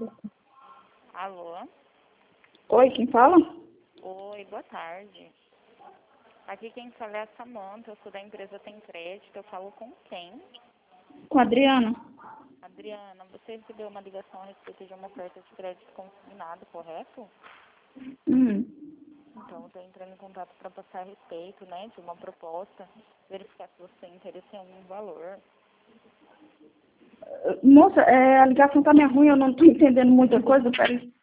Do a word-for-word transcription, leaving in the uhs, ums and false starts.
Alô? Oi, quem fala? Oi, boa tarde. Aqui quem fala é a Samanta, eu sou da empresa Tem Crédito, eu falo com quem? Com a Adriana. Adriana, você recebeu uma ligação a respeito de uma oferta de crédito consignado, correto? Hum. Então, eu estou entrando em contato para passar a respeito, né, de uma proposta, verificar se você tem interesse em algum valor. Moça, é, a ligação tá meio ruim, eu não tô entendendo muita coisa, peraí.